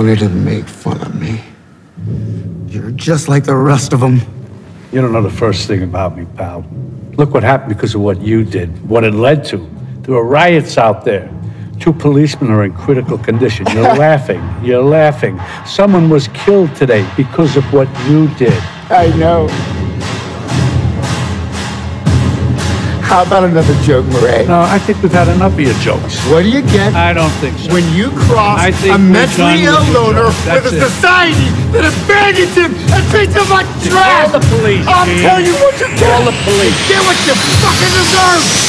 wanted to make fun of me. You're just like the rest of them. You don't know the first thing about me, pal. Look what happened because of what you did, what it led to. There were riots out there. 2 policemen are in critical condition. You're laughing. You're laughing. Someone was killed today because of what you did. I know. How about another joke, Murray? No, I think we've had enough of your jokes. What do you get I don't think so. when you cross a mentally ill loner with a society that abandons him and treats him like trash? Call the police. I'll tell you what you get. Call the police. Get what you fucking deserve.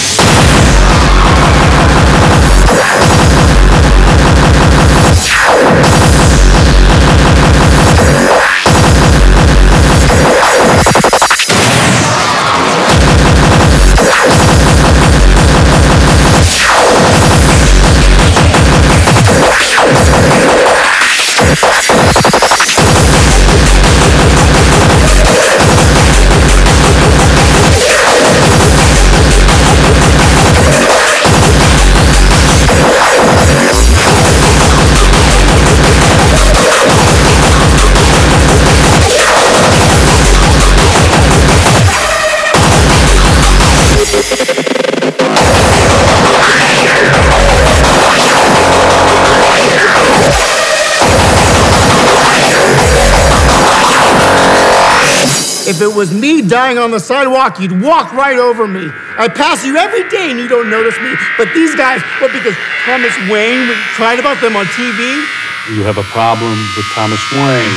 If it was me dying on the sidewalk, you'd walk right over me. I pass you every day and you don't notice me. But these guys, what, because Thomas Wayne cried about them on TV? You have a problem with Thomas Wayne.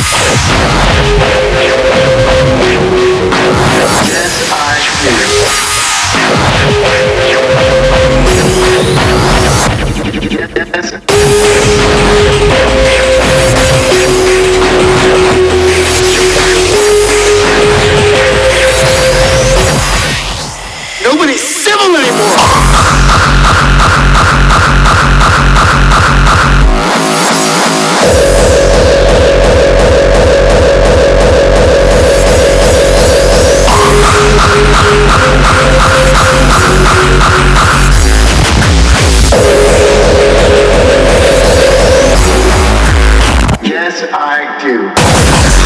Yes, I Nobody's civil anymore! Yes, I do.